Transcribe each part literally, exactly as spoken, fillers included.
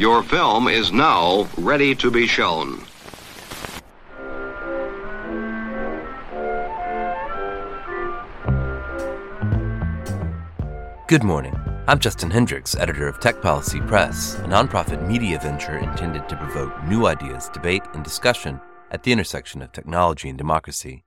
Your film is now ready to be shown. Good morning. I'm Justin Hendricks, editor of Tech Policy Press, a nonprofit media venture intended to provoke new ideas, debate, and discussion at the intersection of technology and democracy.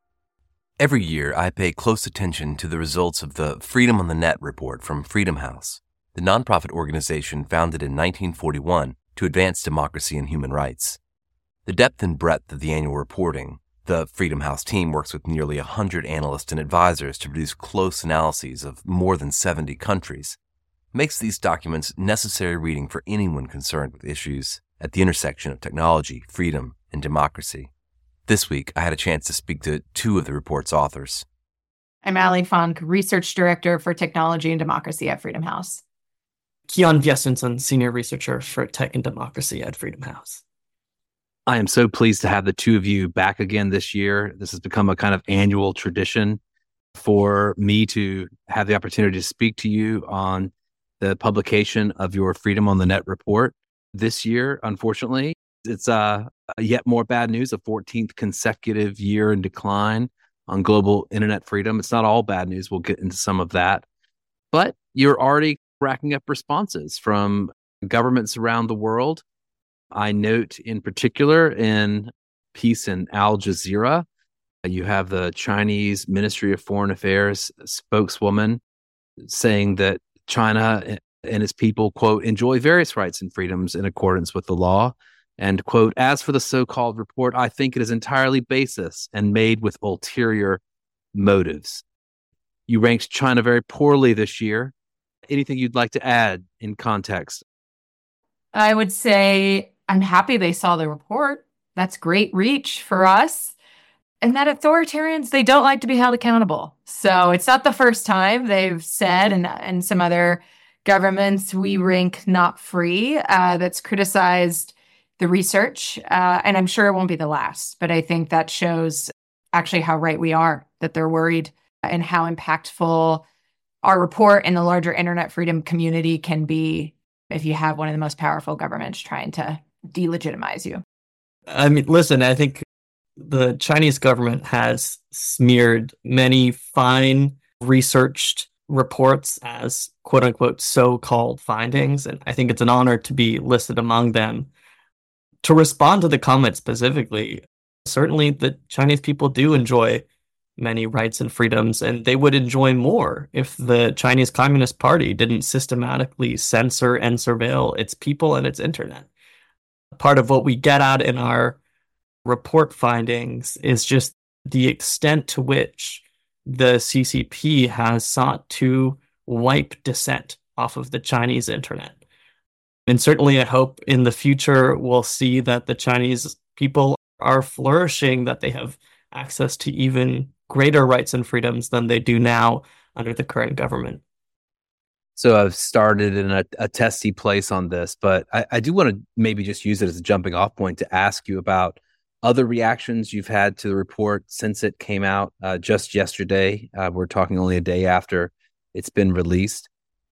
Every year, I pay close attention to the results of the Freedom on the Net report from Freedom House, the nonprofit organization founded in nineteen forty-one to advance democracy and human rights. The depth and breadth of the annual reporting, the Freedom House team works with nearly one hundred analysts and advisors to produce close analyses of more than seventy countries, makes these documents necessary reading for anyone concerned with issues at the intersection of technology, freedom, and democracy. This week, I had a chance to speak to two of the report's authors. I'm Ali Funk, Research Director for Technology and Democracy at Freedom House. Kian Vestensson, Senior Researcher for Tech and Democracy at Freedom House. I am so pleased to have the two of you back again this year. This has become a kind of annual tradition for me to have the opportunity to speak to you on the publication of your Freedom on the Net report. This year, unfortunately, it's uh, yet more bad news, a fourteenth consecutive year in decline on global internet freedom. It's not all bad news. We'll get into some of that. But you're already racking up responses from governments around the world. I note in particular in piece in Al Jazeera, you have the Chinese Ministry of Foreign Affairs spokeswoman saying that China and its people, quote, enjoy various rights and freedoms in accordance with the law. And, quote, as for the so-called report, I think it is entirely baseless and made with ulterior motives. You ranked China very poorly this year. Anything you'd like to add in context? I would say I'm happy they saw the report. That's great reach for us. And that authoritarians, they don't like to be held accountable. So it's not the first time they've said, and, and some other governments we rank not free, uh, that's criticized the research. Uh, and I'm sure it won't be the last. But I think that shows actually how right we are, that they're worried, and how impactful our report and the larger internet freedom community can be if you have one of the most powerful governments trying to delegitimize you. I mean, listen, I think the Chinese government has smeared many fine researched reports as quote unquote so-called findings. And I think it's an honor to be listed among them. To respond to the comment specifically, certainly the Chinese people do enjoy many rights and freedoms, and they would enjoy more if the Chinese Communist Party didn't systematically censor and surveil its people and its internet. Part of what we get at in our report findings is just the extent to which the C C P has sought to wipe dissent off of the Chinese internet. And certainly I hope in the future we'll see that the Chinese people are flourishing, that they have access to even greater rights and freedoms than they do now under the current government. So I've started in a, a testy place on this, but I, I do want to maybe just use it as a jumping off point to ask you about other reactions you've had to the report since it came out uh, just yesterday. Uh, we're talking only a day after it's been released.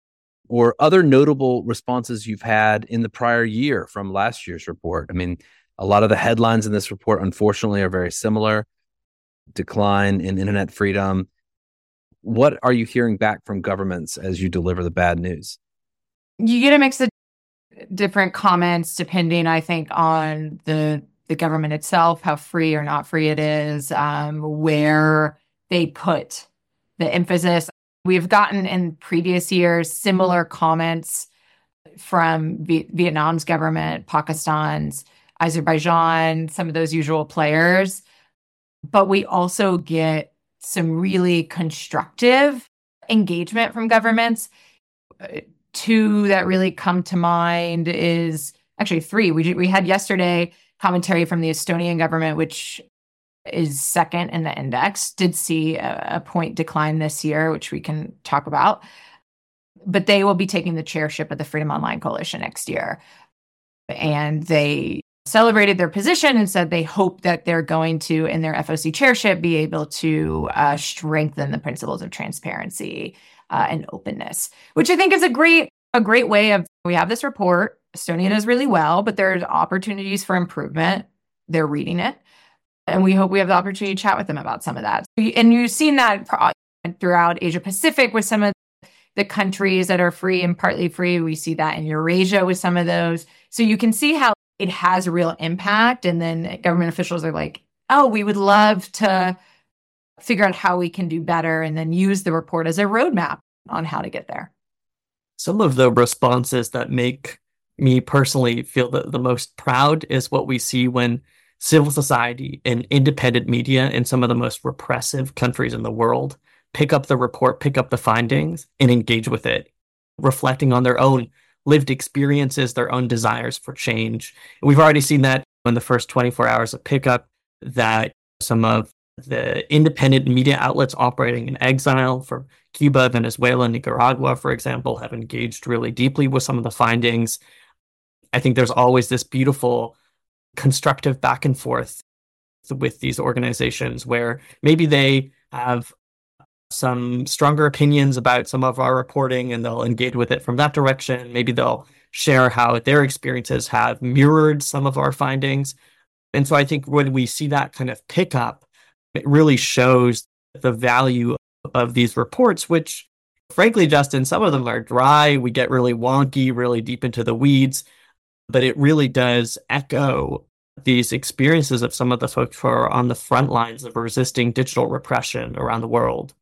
Or other notable responses you've had in the prior year from last year's report. I mean, a lot of the headlines in this report, unfortunately, are very similar. Decline in internet freedom. What are you hearing back from governments as you deliver the bad news? You get a mix of different comments depending, I think, on the the government itself, how free or not free it is, um, where they put the emphasis. We've gotten in previous years similar comments from v- Vietnam's government, Pakistan's, Azerbaijan, some of those usual players. But we also get some really constructive engagement from governments. Two that really come to mind is actually three. We we had yesterday commentary from the Estonian government, which is second in the index, did see a, a point decline this year, which we can talk about. But they will be taking the chairship of the Freedom Online Coalition next year. And they celebrated their position and said they hope that they're going to, in their F O C chairship, be able to uh, strengthen the principles of transparency uh, and openness, which I think is a great a great way of, we have this report, Estonia does really well, but there's opportunities for improvement. They're reading it. And we hope we have the opportunity to chat with them about some of that. And you've seen that throughout Asia Pacific with some of the countries that are free and partly free. We see that in Eurasia with some of those. So you can see how it has a real impact. And then government officials are like, oh, we would love to figure out how we can do better and then use the report as a roadmap on how to get there. Some of the responses that make me personally feel the, the most proud is what we see when civil society and independent media in some of the most repressive countries in the world pick up the report, pick up the findings, and engage with it, reflecting on their own lived experiences, their own desires for change. And we've already seen that in the first twenty-four hours of pickup, that some of the independent media outlets operating in exile for Cuba, Venezuela, Nicaragua, for example, have engaged really deeply with some of the findings. I think there's always this beautiful constructive back and forth with these organizations where maybe they have some stronger opinions about some of our reporting and they'll engage with it from that direction. Maybe they'll share how their experiences have mirrored some of our findings. And so I think when we see that kind of pickup, it really shows the value of these reports, which frankly, Justin, some of them are dry. We get really wonky, really deep into the weeds, but it really does echo these experiences of some of the folks who are on the front lines of resisting digital repression around the world.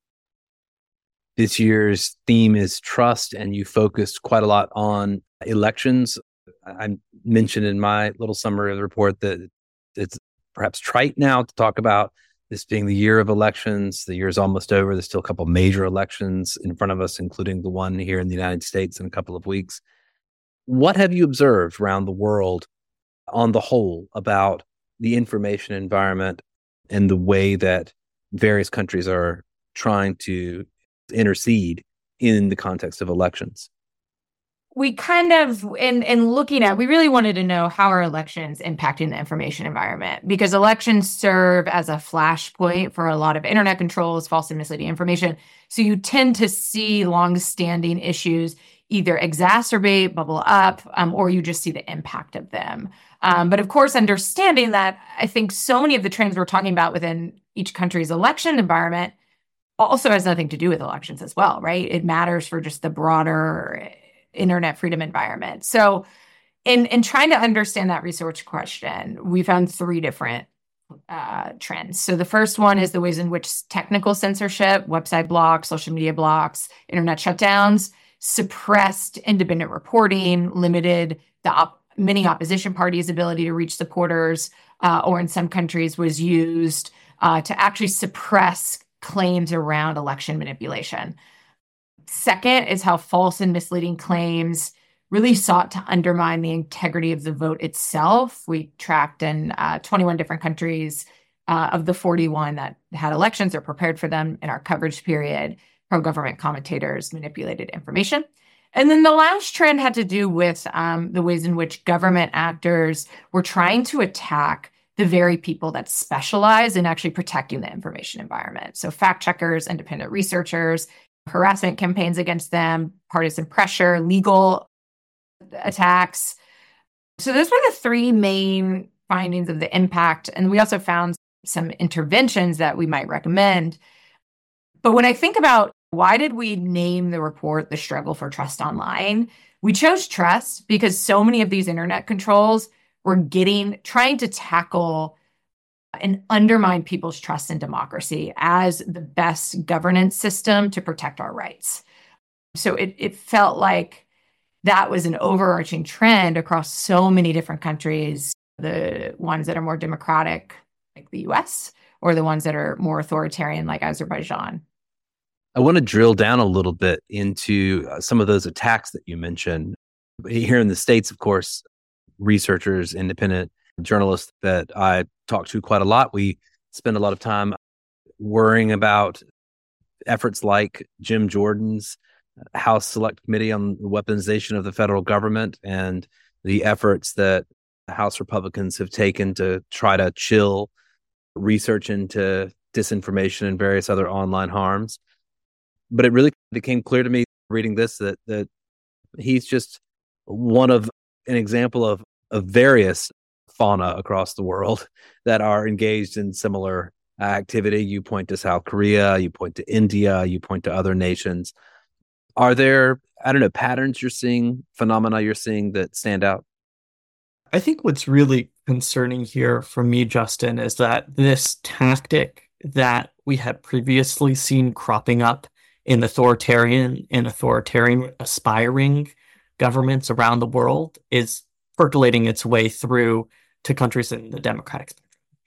This year's theme is trust, and you focused quite a lot on elections. I mentioned in my little summary of the report that it's perhaps trite now to talk about this being the year of elections. The year is almost over. There's still a couple of major elections in front of us, including the one here in the United States in a couple of weeks. What have you observed around the world on the whole about the information environment and the way that various countries are trying to intercede in the context of elections? We kind of, in, in looking at, we really wanted to know how are elections impacting the information environment, because elections serve as a flashpoint for a lot of internet controls, false and misleading information. So you tend to see longstanding issues either exacerbate, bubble up, um, or you just see the impact of them. Um, but of course, understanding that, I think so many of the trends we're talking about within each country's election environment also has nothing to do with elections as well, right? It matters for just the broader internet freedom environment. So in, in trying to understand that research question, we found three different uh, trends. So the first one is the ways in which technical censorship, website blocks, social media blocks, internet shutdowns suppressed independent reporting, limited the op- many opposition parties' ability to reach supporters, uh, or in some countries was used uh, to actually suppress claims around election manipulation. Second is how false and misleading claims really sought to undermine the integrity of the vote itself. We tracked in uh, twenty-one different countries uh, of the forty-one that had elections or prepared for them in our coverage period. Pro-government commentators manipulated information. And then the last trend had to do with um, the ways in which government actors were trying to attack the very people that specialize in actually protecting the information environment. So fact checkers, independent researchers, harassment campaigns against them, partisan pressure, legal attacks. So those were the three main findings of the impact. And we also found some interventions that we might recommend. But when I think about why did we name the report The Struggle for Trust Online, we chose trust because so many of these internet controls were getting, trying to tackle and undermine people's trust in democracy as the best governance system to protect our rights. So it, it felt like that was an overarching trend across so many different countries, the ones that are more democratic, like the U S, or the ones that are more authoritarian, like Azerbaijan. I want to drill down a little bit into some of those attacks that you mentioned. Here in the States, of course, researchers, independent journalists that I talk to quite a lot, we spend a lot of time worrying about efforts like Jim Jordan's House Select Committee on the Weaponization of the Federal Government and the efforts that House Republicans have taken to try to chill research into disinformation and various other online harms. But it really became clear to me reading this that that he's just one of an example of, of various fauna across the world that are engaged in similar activity. You point to South Korea, you point to India, you point to other nations. Are there, I don't know, patterns you're seeing, phenomena you're seeing that stand out? I think what's really concerning here for me, Justin, is that this tactic that we had previously seen cropping up in authoritarian and authoritarian aspiring governments around the world is percolating its way through to countries in the democratic spectrum.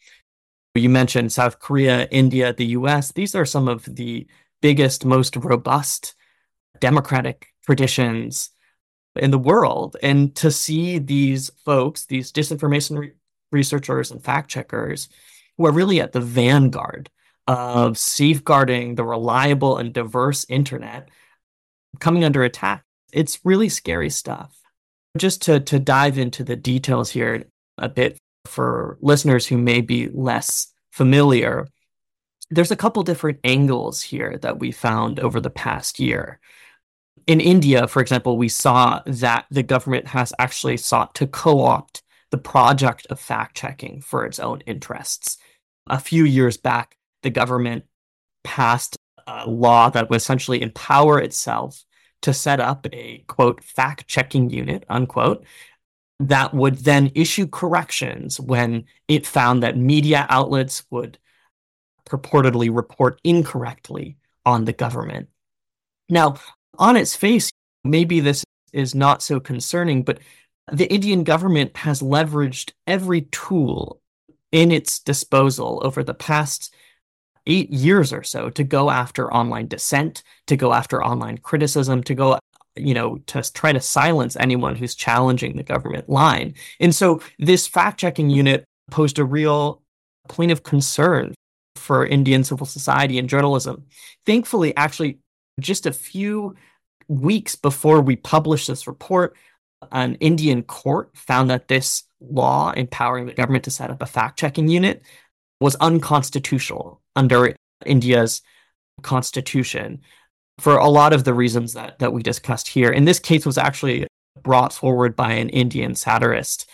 You mentioned South Korea, India, the U S. These are some of the biggest, most robust democratic traditions in the world. And to see these folks, these disinformation re- researchers and fact checkers, who are really at the vanguard of safeguarding the reliable and diverse internet, coming under attack, it's really scary stuff. Just to, to dive into the details here a bit for listeners who may be less familiar, there's a couple different angles here that we found over the past year. In India, for example, we saw that the government has actually sought to co-opt the project of fact-checking for its own interests. A few years back, the government passed a law that would essentially empower itself to set up a, quote, fact-checking unit, unquote, that would then issue corrections when it found that media outlets would purportedly report incorrectly on the government. Now, on its face, maybe this is not so concerning, but the Indian government has leveraged every tool in its disposal over the past eight years or so to go after online dissent, to go after online criticism, to go, you know, to try to silence anyone who's challenging the government line. And so this fact-checking unit posed a real point of concern for Indian civil society and journalism. Thankfully, actually, just a few weeks before we published this report, an Indian court found that this law empowering the government to set up a fact-checking unit was unconstitutional under India's constitution for a lot of the reasons that, that we discussed here. And this case was actually brought forward by an Indian satirist,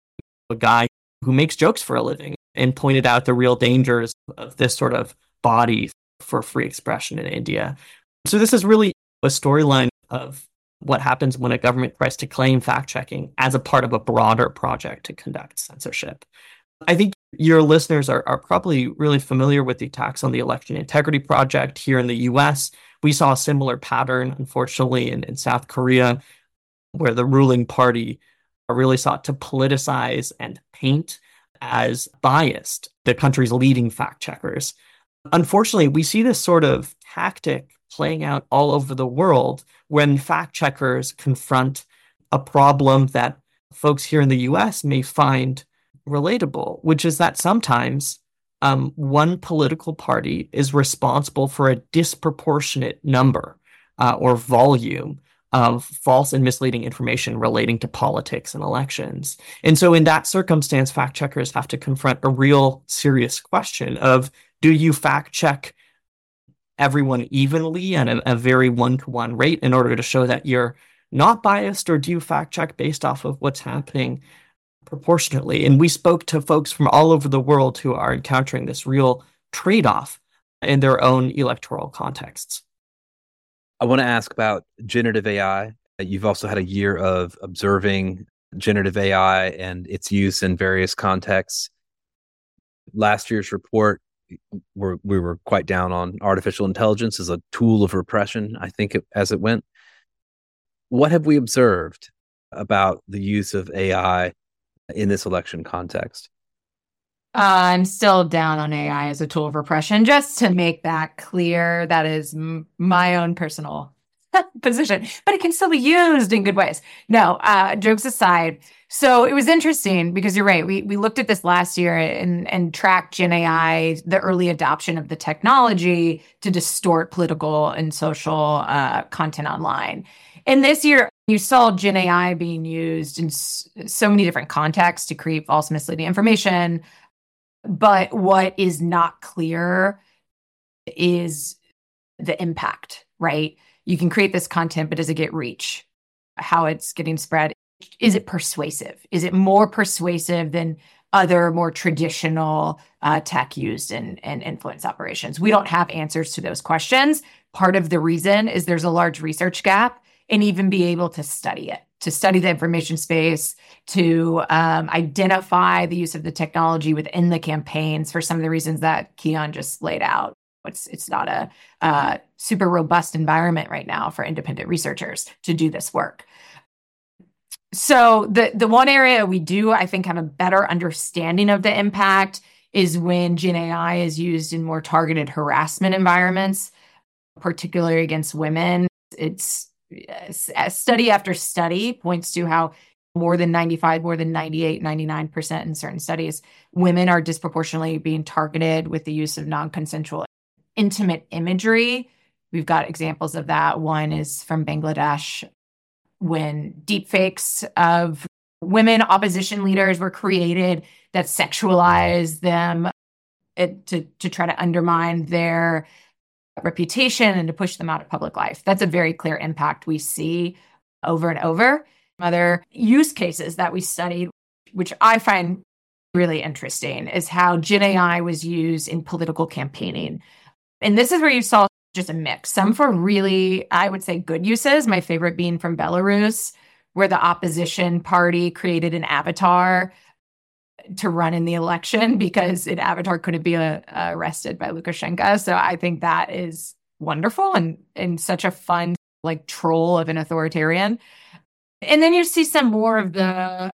a guy who makes jokes for a living, and pointed out the real dangers of this sort of body for free expression in India. So this is really a storyline of what happens when a government tries to claim fact-checking as a part of a broader project to conduct censorship. I think your listeners are, are probably really familiar with the attacks on the Election Integrity Project here in the U S. We saw a similar pattern, unfortunately, in, in South Korea, where the ruling party really sought to politicize and paint as biased the country's leading fact-checkers. Unfortunately, we see this sort of tactic playing out all over the world when fact-checkers confront a problem that folks here in the U S may find relatable, which is that sometimes um, one political party is responsible for a disproportionate number uh, or volume of false and misleading information relating to politics and elections. And so in that circumstance, fact checkers have to confront a real serious question of, do you fact check everyone evenly at a, a very one-to-one rate in order to show that you're not biased, or do you fact check based off of what's happening proportionately? And we spoke to folks from all over the world who are encountering this real trade-off in their own electoral contexts. I want to ask about generative A I. You've also had a year of observing generative A I and its use in various contexts. Last year's report, we're, we were quite down on artificial intelligence as a tool of repression, I think, it, as it went. What have we observed about the use of A I in this election context? Uh, I'm still down on A I as a tool of repression. Just to make that clear, that is m- my own personal position, but it can still be used in good ways. No, uh, jokes aside. So it was interesting because you're right. We we looked at this last year and and tracked Gen A I, the early adoption of the technology to distort political and social uh, content online. And this year, you saw Gen A I being used in s- so many different contexts to create false, misleading information. But what is not clear is the impact, right? You can create this content, but does it get reach? How it's getting spread? is it persuasive? Is it more persuasive than other more traditional uh, tech used in, in influence operations? We don't have answers to those questions. Part of the reason is there's a large research gap, and even be able to study it, to study the information space, to um, identify the use of the technology within the campaigns for some of the reasons that Kian just laid out. It's, it's not a uh, super robust environment right now for independent researchers to do this work. So the, the one area we do, I think, have a better understanding of the impact is when Gen A I is used in more targeted harassment environments, particularly against women. It's study after study points to how more than ninety-five, more than ninety-eight, ninety-nine percent in certain studies, women are disproportionately being targeted with the use of non-consensual intimate imagery. We've got examples of that. One is from Bangladesh, when deepfakes of women opposition leaders were created that sexualized them it, to, to try to undermine their reputation and to push them out of public life. That's a very clear impact we see over and over. Other use cases that we studied, which I find really interesting, is how Gen A I was used in political campaigning. And this is where you saw just a mix, some for really, I would say, good uses, my favorite being from Belarus, where the opposition party created an avatar to run in the election because an avatar couldn't be uh, arrested by Lukashenko. So I think that is wonderful and, and such a fun like troll of an authoritarian. And then you see some more of the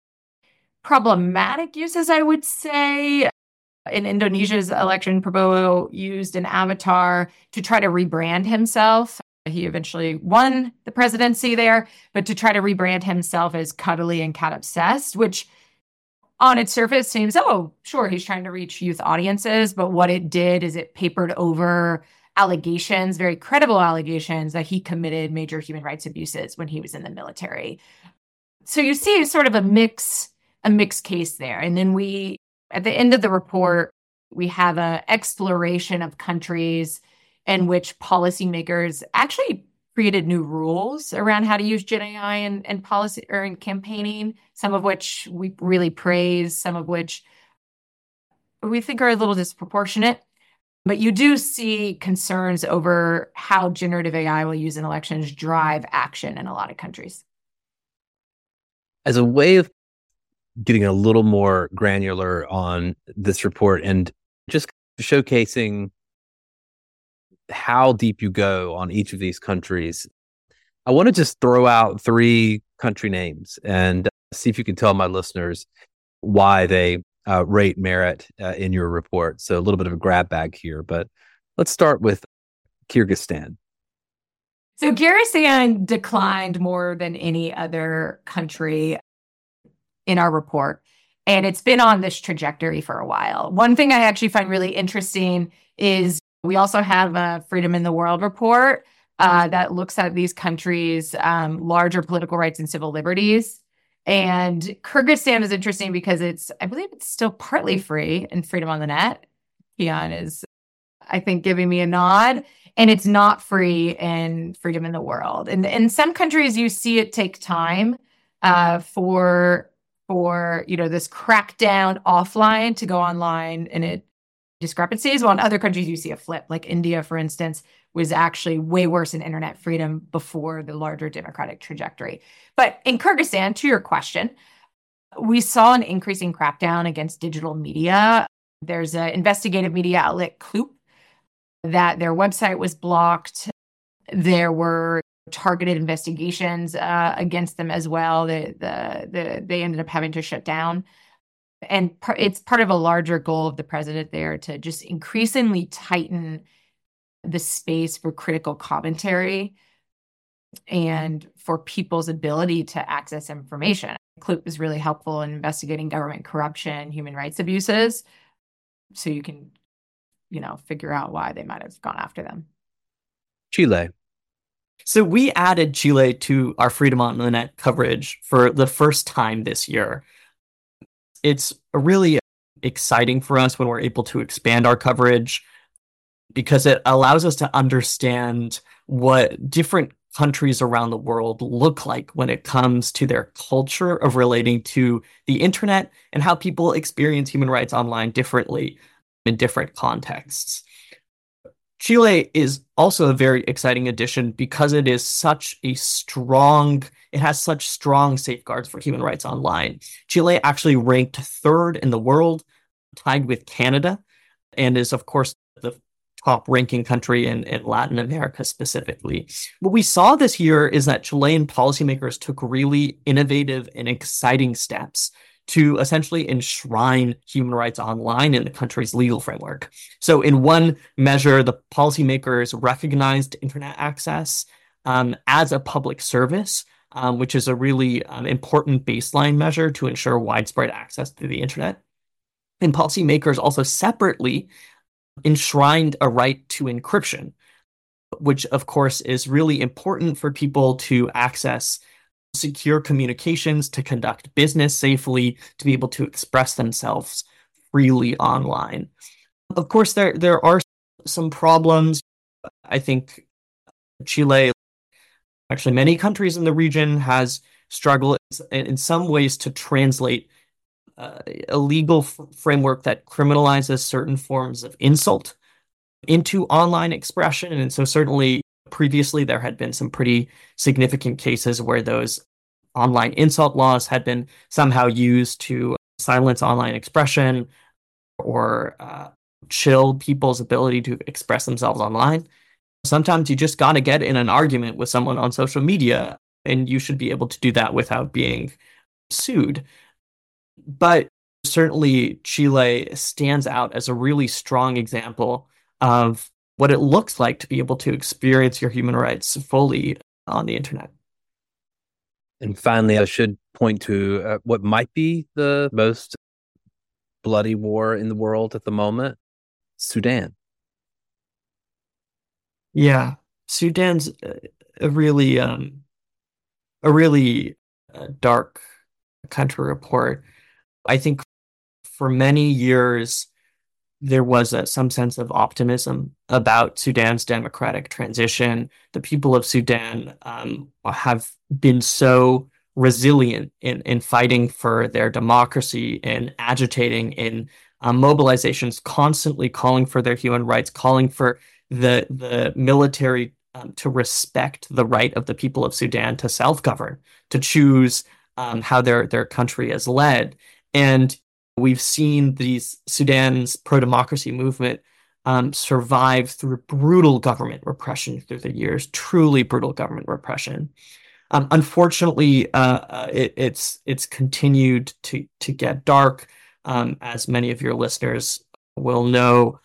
problematic uses, I would say. In Indonesia's election, Prabowo used an avatar to try to rebrand himself. He eventually won the presidency there, but to try to rebrand himself as cuddly and cat obsessed, which on its surface seems, oh, sure, he's trying to reach youth audiences. But what it did is it papered over allegations, very credible allegations, that he committed major human rights abuses when he was in the military. So you see sort of a mix, a mixed case there. And then we, at the end of the report, we have an exploration of countries in which policymakers actually created new rules around how to use Gen A I in, in policy or in campaigning, some of which we really praise, some of which we think are a little disproportionate. But you do see concerns over how generative A I will use in elections drive action in a lot of countries. As a way of getting a little more granular on this report and just showcasing how deep you go on each of these countries, I want to just throw out three country names and see if you can tell my listeners why they uh, rate merit uh, in your report. So a little bit of a grab bag here, but let's start with Kyrgyzstan. So Kyrgyzstan declined more than any other country in our report, and it's been on this trajectory for a while. One thing I actually find really interesting is we also have a Freedom in the World report uh, that looks at these countries' um, larger political rights and civil liberties. And Kyrgyzstan is interesting because it's, I believe it's still partly free in Freedom on the Net. Kian is, I think, giving me a nod. And it's not free in Freedom in the World. And in some countries, you see it take time uh, for, for, you know, this crackdown offline to go online, and it discrepancies. While in other countries, you see a flip. Like India, for instance, was actually way worse in internet freedom before the larger democratic trajectory. But in Kyrgyzstan, to your question, we saw an increasing crackdown against digital media. There's an investigative media outlet, Kloop, that their website was blocked. There were targeted investigations uh, against them as well. The, the, the, they ended up having to shut down. And par- it's part of a larger goal of the president there to just increasingly tighten the space for critical commentary and for people's ability to access information. Kloop is really helpful in investigating government corruption, human rights abuses, so you can, you know, figure out why they might have gone after them. Chile. So we added Chile to our Freedom on the Net coverage for the first time this year. It's really exciting for us when we're able to expand our coverage because it allows us to understand what different countries around the world look like when it comes to their culture of relating to the internet and how people experience human rights online differently in different contexts. Chile is also a very exciting addition because it is such a strong, it has such strong safeguards for human rights online. Chile actually ranked third in the world, tied with Canada, and is, of course, the top ranking country in, in Latin America specifically. What we saw this year is that Chilean policymakers took really innovative and exciting steps to essentially enshrine human rights online in the country's legal framework. So in one measure, the policymakers recognized internet access um, as a public service, um, which is a really um, important baseline measure to ensure widespread access to the internet. And policymakers also separately enshrined a right to encryption, which of course is really important for people to access secure communications, to conduct business safely, to be able to express themselves freely online. Of course, there, there are some problems. I think Chile, actually many countries in the region, has struggled in some ways to translate uh, a legal f- framework that criminalizes certain forms of insult into online expression. And so certainly previously, there had been some pretty significant cases where those online insult laws had been somehow used to silence online expression or uh, chill people's ability to express themselves online. Sometimes you just got to get in an argument with someone on social media, and you should be able to do that without being sued. But certainly, Chile stands out as a really strong example of what it looks like to be able to experience your human rights fully on the internet. And finally, I should point to uh, what might be the most bloody war in the world at the moment, Sudan. Yeah, Sudan's a really, um, a really uh, dark country report. I think for many years, there was a, some sense of optimism about Sudan's democratic transition. The people of Sudan um, have been so resilient in, in fighting for their democracy and agitating in um, mobilizations, constantly calling for their human rights, calling for the, the military um, to respect the right of the people of Sudan to self-govern, to choose um, how their, their country is led. And we've seen these Sudan's pro-democracy movement um, survive through brutal government repression through the years, truly brutal government repression. Um, unfortunately, uh, it, it's it's continued to to get dark. Um, as many of your listeners will know,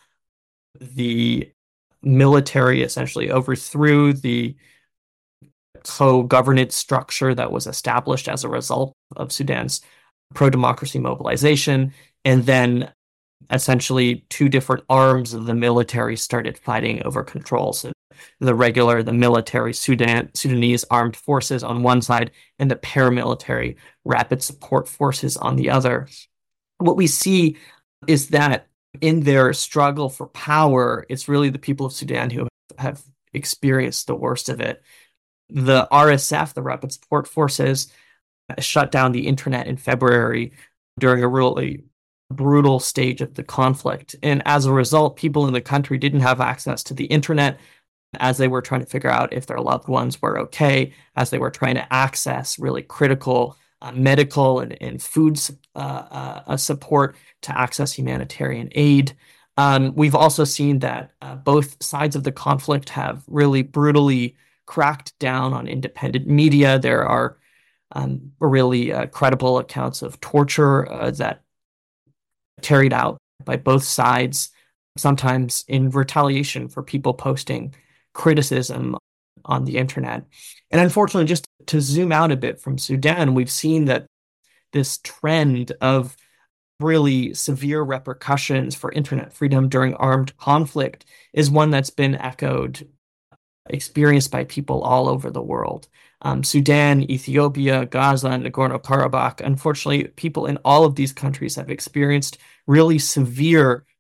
the military essentially overthrew the co-governance structure that was established as a result of Sudan's pro-democracy mobilization, and then essentially two different arms of the military started fighting over control. So the regular, the military Sudan, Sudanese armed forces on one side, and the paramilitary rapid support forces on the other. What we see is that in their struggle for power, it's really the people of Sudan who have experienced the worst of it. The R S F, the rapid support forces, shut down the internet in February during a really brutal stage of the conflict. And as a result, people in the country didn't have access to the internet as they were trying to figure out if their loved ones were okay, as they were trying to access really critical uh, medical and, and food uh, uh, support to access humanitarian aid. Um, we've also seen that uh, both sides of the conflict have really brutally cracked down on independent media. There are Um, really uh, credible accounts of torture uh, that carried out by both sides, sometimes in retaliation for people posting criticism on the internet. And unfortunately, just to zoom out a bit from Sudan, we've seen that this trend of really severe repercussions for internet freedom during armed conflict is one that's been echoed, experienced by people all over the world. Um, Sudan, Ethiopia, Gaza, and Nagorno-Karabakh. Unfortunately, people in all of these countries have experienced really severe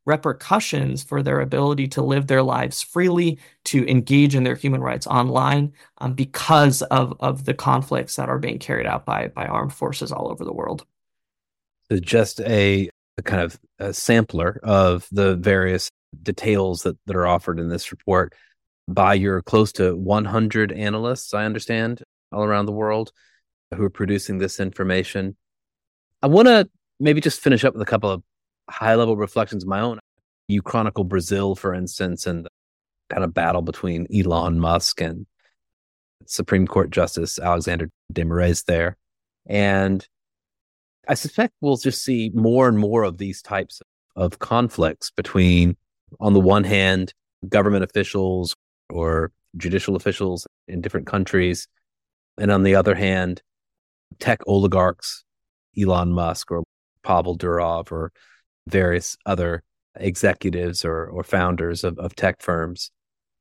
repercussions for their ability to live their lives freely, to engage in their human rights online, um, because of, of the conflicts that are being carried out by, by armed forces all over the world. So just a, a kind of a sampler of the various details that, that are offered in this report by your close to one hundred analysts, I understand, all around the world who are producing this information. I want to maybe just finish up with a couple of high-level reflections of my own. You chronicle Brazil, for instance, and the kind of battle between Elon Musk and Supreme Court Justice Alexander de Moraes there. And I suspect we'll just see more and more of these types of conflicts between, on the one hand, government officials or judicial officials in different countries, and on the other hand, tech oligarchs, Elon Musk or Pavel Durov or various other executives or, or founders of, of tech firms.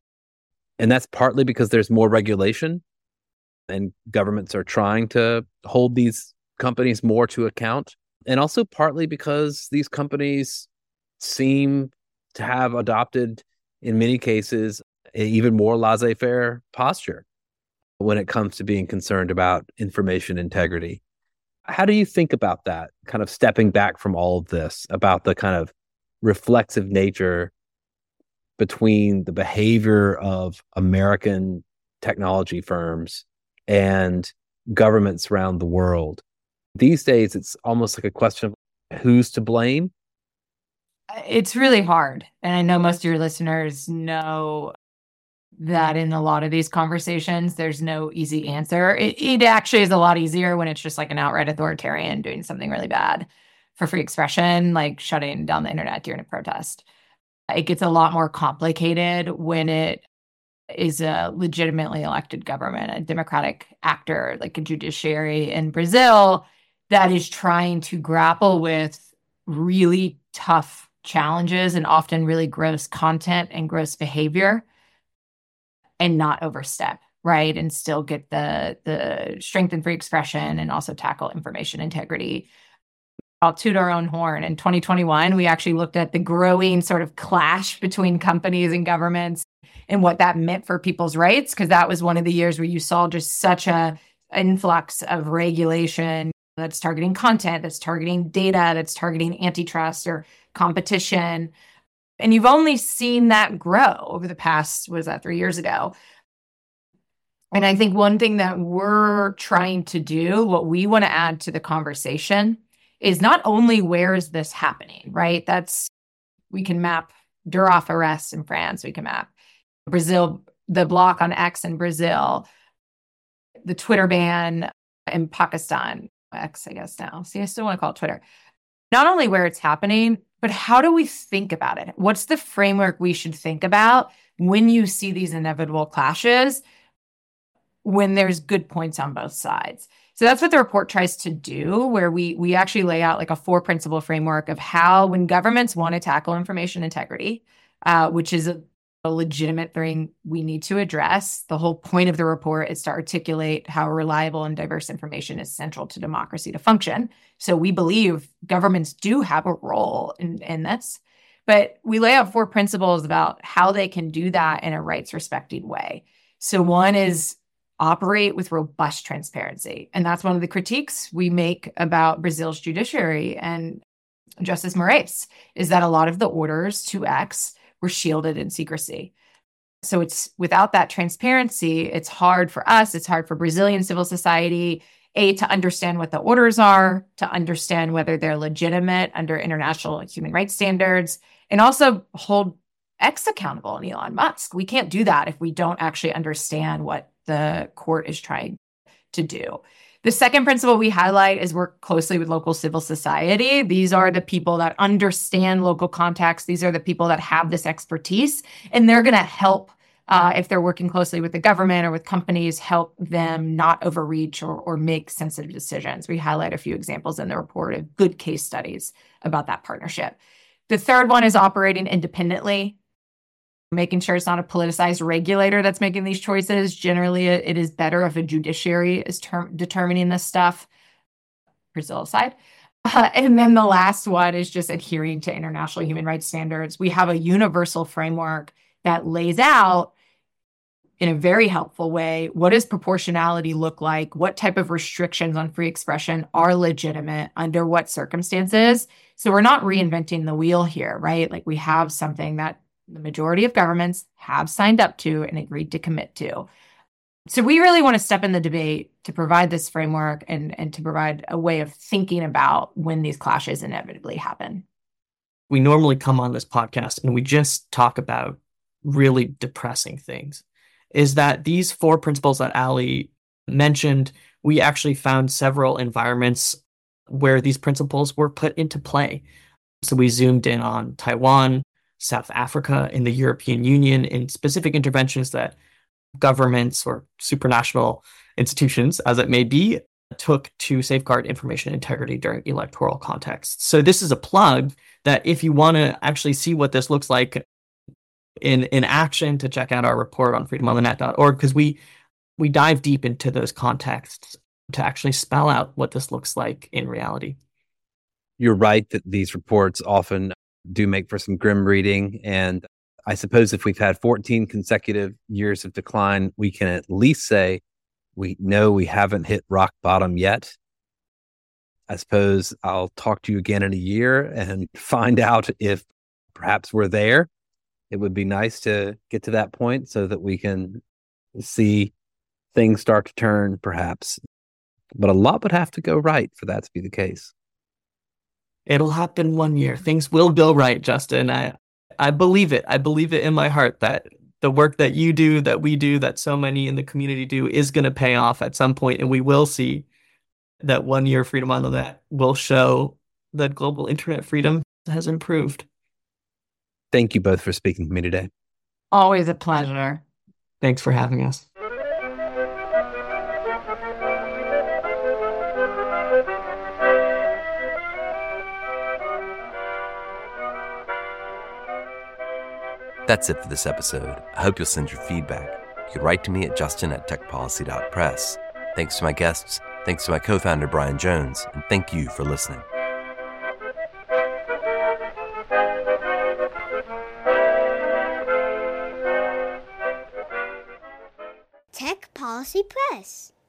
And that's partly because there's more regulation and governments are trying to hold these companies more to account. And also partly because these companies seem to have adopted, in many cases, an even more laissez-faire posture when it comes to being concerned about information integrity. How do you think about that, kind of stepping back from all of this, about the kind of reflexive nature between the behavior of American technology firms and governments around the world? These days, it's almost like a question of who's to blame. It's really hard. And I know most of your listeners know that in a lot of these conversations, there's no easy answer. It, it actually is a lot easier when it's just like an outright authoritarian doing something really bad for free expression, like shutting down the internet during a protest. It gets a lot more complicated when it is a legitimately elected government, a democratic actor, like a judiciary in Brazil, that is trying to grapple with really tough challenges and often really gross content and gross behavior and not overstep, right? And still get the, the strength and free expression and also tackle information integrity. I'll toot our own horn. In twenty twenty-one, we actually looked at the growing sort of clash between companies and governments and what that meant for people's rights, because that was one of the years where you saw just such a influx of regulation that's targeting content, that's targeting data, that's targeting antitrust or competition. And you've only seen that grow over the past, what is that, three years ago? And I think one thing that we're trying to do, what we want to add to the conversation, is not only where is this happening, right? That's, we can map Durov arrests in France, we can map Brazil, the block on X in Brazil, the Twitter ban in Pakistan, X, I guess now. See, I still want to call it Twitter. Not only where it's happening, but how do we think about it? What's the framework we should think about when you see these inevitable clashes, when there's good points on both sides? So that's what the report tries to do, where we we actually lay out like a four principle framework of how, when governments want to tackle information integrity, uh, which is a, a legitimate thing we need to address. The whole point of the report is to articulate how reliable and diverse information is central to democracy to function. So we believe governments do have a role in, in this, but we lay out four principles about how they can do that in a rights-respecting way. So one is operate with robust transparency. And that's one of the critiques we make about Brazil's judiciary and Justice Moraes, is that a lot of the orders to X were shielded in secrecy. So it's without that transparency, it's hard for us, it's hard for Brazilian civil society, A, to understand what the orders are, to understand whether they're legitimate under international human rights standards, and also hold X accountable and Elon Musk. We can't do that if we don't actually understand what the court is trying to do. The second principle we highlight is work closely with local civil society. These are the people that understand local context. These are the people that have this expertise, and they're going to help, uh, if they're working closely with the government or with companies, help them not overreach or, or make sensitive decisions. We highlight a few examples in the report of good case studies about that partnership. The third one is operating independently, making sure it's not a politicized regulator that's making these choices. Generally, it is better if a judiciary is ter- determining this stuff, Brazil aside. Uh, and then the last one is just adhering to international human rights standards. We have a universal framework that lays out in a very helpful way, what does proportionality look like? What type of restrictions on free expression are legitimate under what circumstances? So we're not reinventing the wheel here, right? Like we have something that the majority of governments have signed up to and agreed to commit to. So we really want to step in the debate to provide this framework and, and to provide a way of thinking about when these clashes inevitably happen. We normally come on this podcast and we just talk about really depressing things. Is that these four principles that Ali mentioned, we actually found several environments where these principles were put into play. So we zoomed in on Taiwan, South Africa, and the European Union in specific interventions that governments or supranational institutions, as it may be, took to safeguard information integrity during electoral contexts. So this is a plug that if you want to actually see what this looks like in in action, to check out our report on freedom on the net dot org, because we we dive deep into those contexts to actually spell out what this looks like in reality. You're right that these reports often do make for some grim reading. And I suppose if we've had fourteen consecutive years of decline, we can at least say we know we haven't hit rock bottom yet. I suppose I'll talk to you again in a year and find out if perhaps we're there. It would be nice to get to that point so that we can see things start to turn, perhaps. But a lot would have to go right for that to be the case. It'll happen one year. Things will go right, Justin. I, I believe it. I believe it in my heart that the work that you do, that we do, that so many in the community do is going to pay off at some point, and we will see that one year Freedom on the Net will show that global internet freedom has improved. Thank you both for speaking to me today. Always a pleasure. Thanks for having us. That's it for this episode. I hope you'll send your feedback. You can write to me at justin at tech policy dot press. Thanks to my guests, thanks to my co-founder Brian Jones, and thank you for listening. Tech Policy Press.